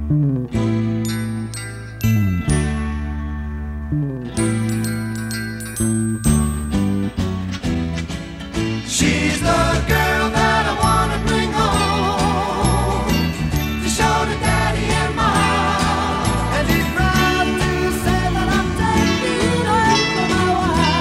She's the girl that I wanna bring home to show to Daddy and Mom, and be proud to say that I'm taking her for my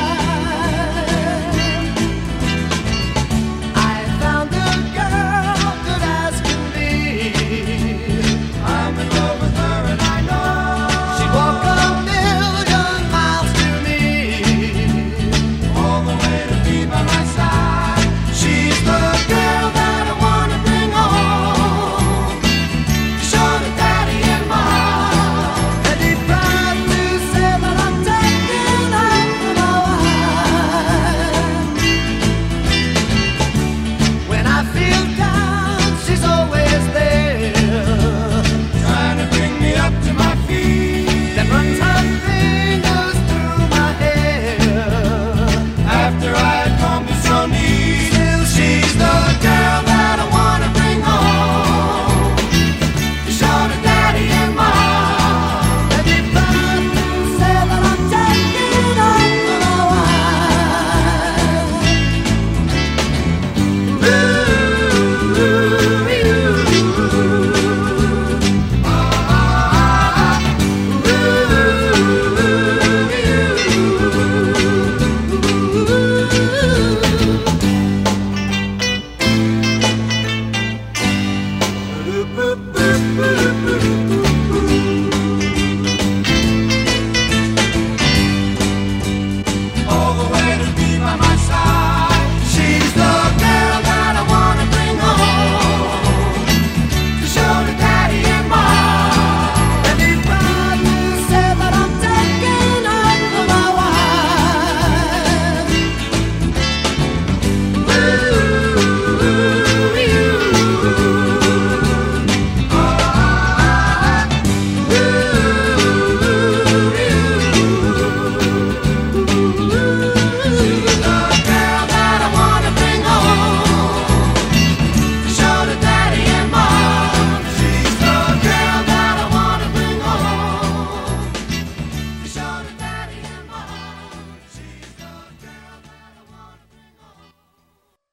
wife. I found a girl good as can be. I'm in love with her and I know she'd walk a million miles to me, all the way to be by my side. She's the girl that I wanna bring home to show to Daddy and Mom, and be proud to say that I'm taking her for my wife. When I feel down, she's always there, trying to bring me up to my feet, then runs her fingers through my hair after I combed it so neat. She's the girl that I wanna bring home to show to Daddy and Mom, and be proud to say that I'm taking her for my wife.